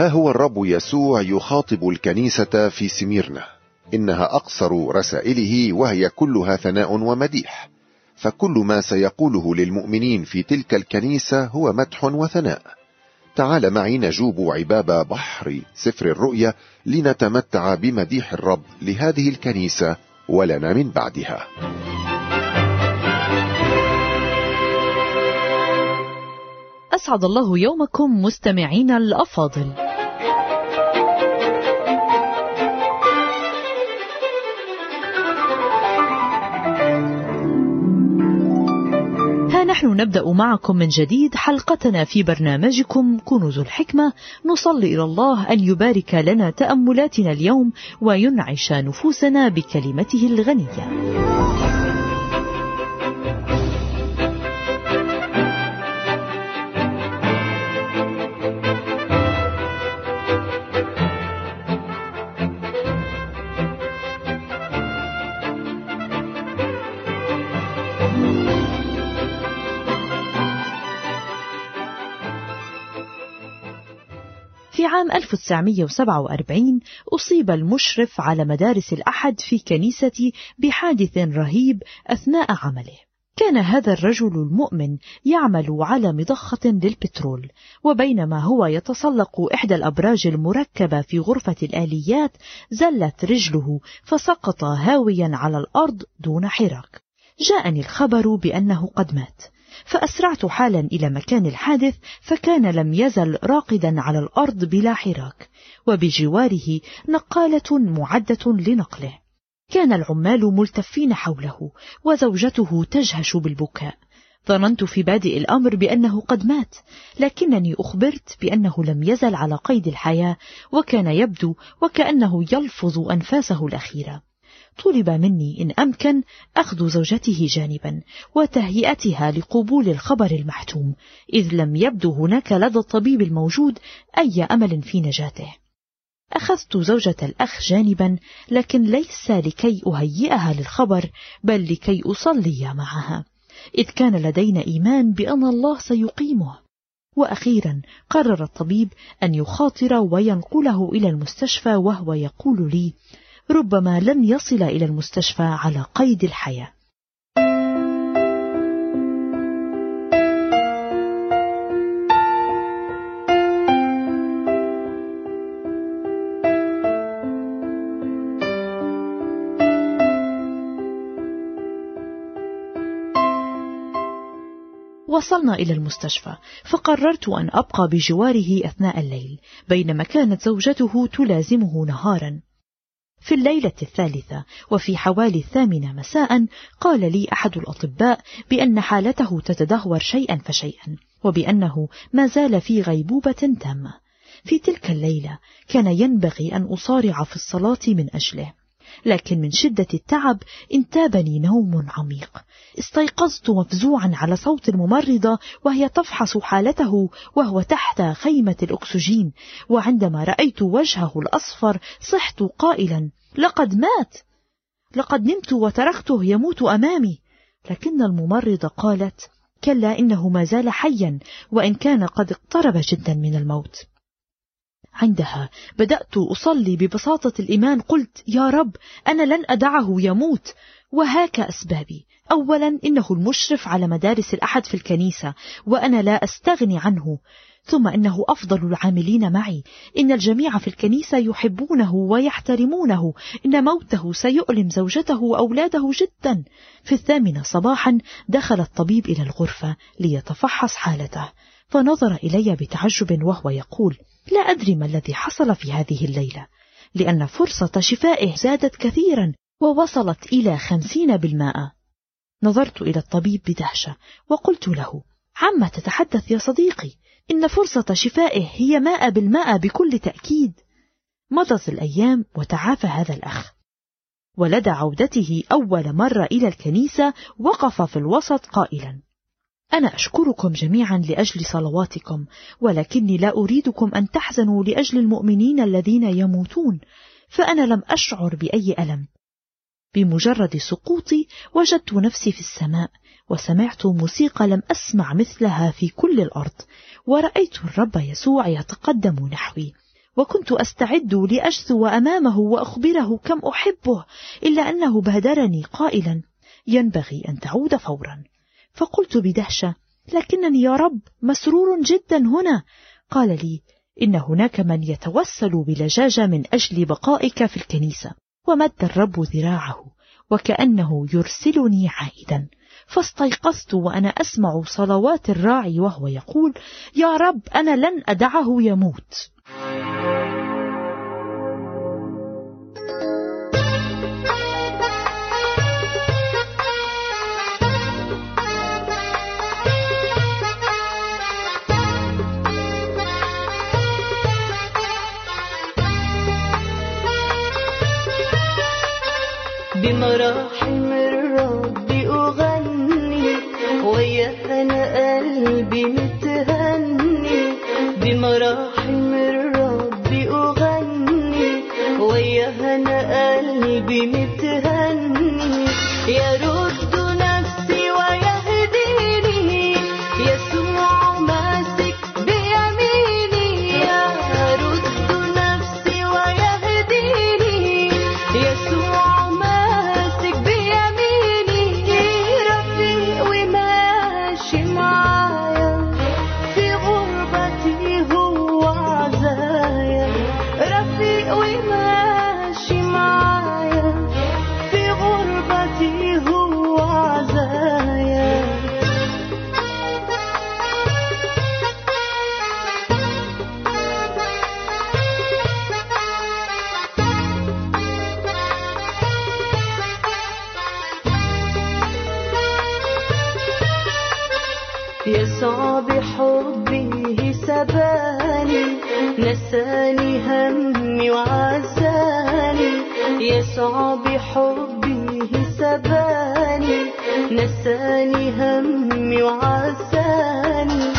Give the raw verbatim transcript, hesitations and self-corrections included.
ها هو الرب يسوع يخاطب الكنيسة في سميرنا، إنها أقصر رسائله وهي كلها ثناء ومديح، فكل ما سيقوله للمؤمنين في تلك الكنيسة هو مدح وثناء. تعال معي نجوب عباب بحر سفر الرؤيا لنتمتع بمديح الرب لهذه الكنيسة ولنا من بعدها. أسعد الله يومكم مستمعين الأفاضل. ها نحن نبدأ معكم من جديد حلقتنا في برنامجكم كنوز الحكمة. نصلي إلى الله أن يبارك لنا تأملاتنا اليوم وينعش نفوسنا بكلمته الغنية. في عام ألف وتسعمائة وسبعة وأربعين أصيب المشرف على مدارس الأحد في كنيستي بحادث رهيب أثناء عمله. كان هذا الرجل المؤمن يعمل على مضخة للبترول، وبينما هو يتسلق إحدى الأبراج المركبة في غرفة الآليات زلت رجله فسقط هاويا على الأرض دون حراك. جاءني الخبر بأنه قد مات، فأسرعت حالا إلى مكان الحادث، فكان لم يزل راقدا على الأرض بلا حراك، وبجواره نقالة معدة لنقله. كان العمال ملتفين حوله وزوجته تجهش بالبكاء. ظننت في بادئ الأمر بأنه قد مات، لكنني أخبرت بأنه لم يزل على قيد الحياة، وكان يبدو وكأنه يلفظ أنفاسه الأخيرة. طلب مني إن أمكن أخذ زوجته جانبا وتهيئتها لقبول الخبر المحتوم، إذ لم يبدو هناك لدى الطبيب الموجود أي أمل في نجاته. أخذت زوجة الأخ جانبا، لكن ليس لكي أهيئها للخبر، بل لكي أصلي معها، إذ كان لدينا إيمان بأن الله سيقيمه. وأخيرا قرر الطبيب أن يخاطر وينقله إلى المستشفى، وهو يقول لي: ربما لن يصل إلى المستشفى على قيد الحياة. وصلنا إلى المستشفى، فقررت أن أبقى بجواره أثناء الليل، بينما كانت زوجته تلازمه نهارا. في الليلة الثالثة وفي حوالي الثامنة مساء قال لي أحد الأطباء بأن حالته تتدهور شيئا فشيئا، وبأنه ما زال في غيبوبة تامة. في تلك الليلة كان ينبغي أن أصارع في الصلاة من أجله، لكن من شدة التعب انتابني نوم عميق. استيقظت مفزوعا على صوت الممرضة وهي تفحص حالته وهو تحت خيمة الأكسجين، وعندما رأيت وجهه الأصفر صحت قائلا: لقد مات، لقد نمت وتركته يموت أمامي. لكن الممرضة قالت: كلا، إنه ما زال حيا، وإن كان قد اقترب جدا من الموت. عندها بدأت أصلي ببساطة الإيمان، قلت: يا رب، أنا لن أدعه يموت، وهاك أسبابي. أولا، إنه المشرف على مدارس الأحد في الكنيسة، وأنا لا أستغني عنه. ثم إنه أفضل العاملين معي، إن الجميع في الكنيسة يحبونه ويحترمونه، إن موته سيؤلم زوجته وأولاده جدا. في الثامنة صباحا دخل الطبيب إلى الغرفة ليتفحص حالته، فنظر إلي بتعجب وهو يقول: لا أدري ما الذي حصل في هذه الليلة، لأن فرصة شفائه زادت كثيرا ووصلت إلى خمسين بالمائة. نظرت إلى الطبيب بدهشة وقلت له: عما تتحدث يا صديقي؟ إن فرصة شفائه هي مائة بالمائة بكل تأكيد. مضت الأيام وتعافى هذا الأخ، ولدى عودته أول مرة إلى الكنيسة وقف في الوسط قائلا: أنا أشكركم جميعا لأجل صلواتكم، ولكني لا أريدكم أن تحزنوا لأجل المؤمنين الذين يموتون، فأنا لم أشعر بأي ألم. بمجرد سقوطي وجدت نفسي في السماء، وسمعت موسيقى لم أسمع مثلها في كل الأرض، ورأيت الرب يسوع يتقدم نحوي. وكنت أستعد لأجثو أمامه وأخبره كم أحبه، إلا أنه بادرني قائلا: ينبغي أن تعود فورا. فقلت بدهشة: لكنني يا رب مسرور جدا هنا. قال لي: إن هناك من يتوسل بلجاجة من أجل بقائك في الكنيسة. ومد الرب ذراعه وكأنه يرسلني عائدا، فاستيقظت وأنا أسمع صلوات الراعي وهو يقول: يا رب أنا لن أدعه يموت. بمراحم الرب أغني ويا أنا قلبي متهني، بمراحم الرب أغني ويا أنا قلبي متهني، يرد نفسي ويهديني يسوع ماسك بيميني، يرد نفسي ويهديني يسوع يسوع بحبه سباني، نساني همي وعزاني، يسوع بحبه سباني، نساني همي وعزاني،